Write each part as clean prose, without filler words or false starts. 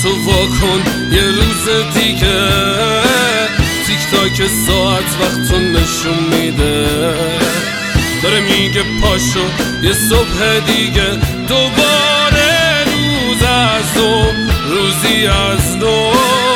تو واکن یه روز دیگه، تیک تاک ساعت وقتو نشون میده، داره میگه پاشو یه صبح دیگه، دوباره روز از نو، روزی از نو.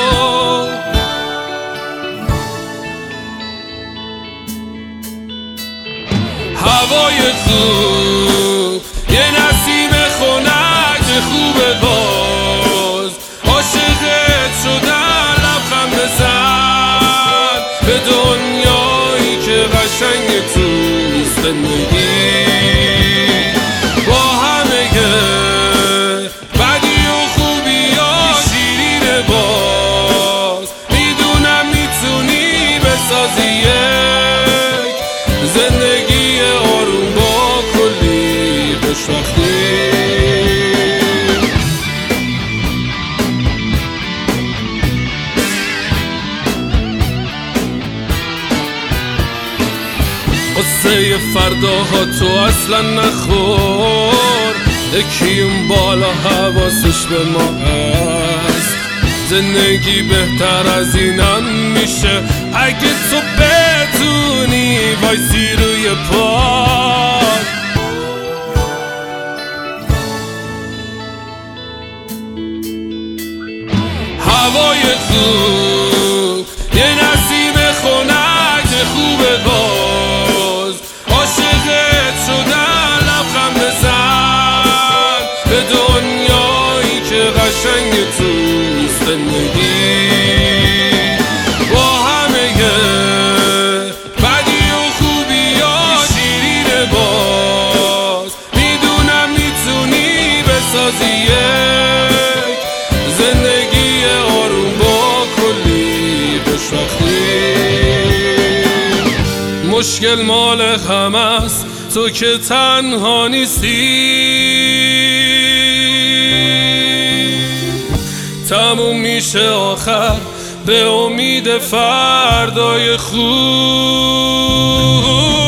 هوای خوب، یه نسیم خنک خوبه، باز عاشقت شدن، لبخند بزن به دنیایی که قشنگ توست زندگی، با همه بدی و خوبی‌ها شیرینه، باز میدونم میتونی بسازی یک زندگی آروم با کلی خوشبختی. قصه فرداها تو اصلا نخور، یکی اون بالا حواسش به ما هست، زندگی بهتر از اینم میشه اگه تو بتونی وایسی روی پات. هوای خوب، یه نسیم خنک خوبه، باز عاشقت شدن، لبخند بزن به دنیایی که قشنگ توست زندگی، با همه بدی و خوبی‌ها شیرینه، باز میدونم میتونی بسازی یک زندگی آروم با کلی خوشبختی. مشکل مال همه است، تو که تنها نیستی، تموم میشه آخر به امید فردای خوب.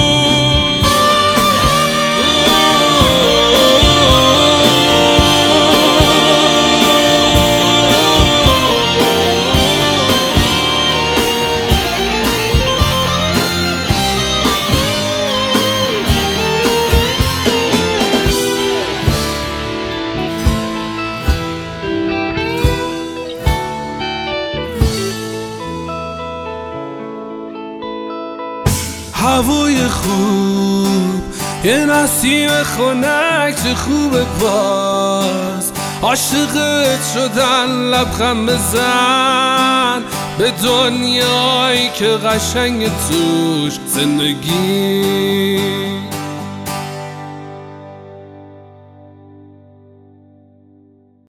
هوای خوب، یه نسیم خنک خوبه، باز عاشقت شدن، لبخند بزن به دنیایی که قشنگ توش زندگی.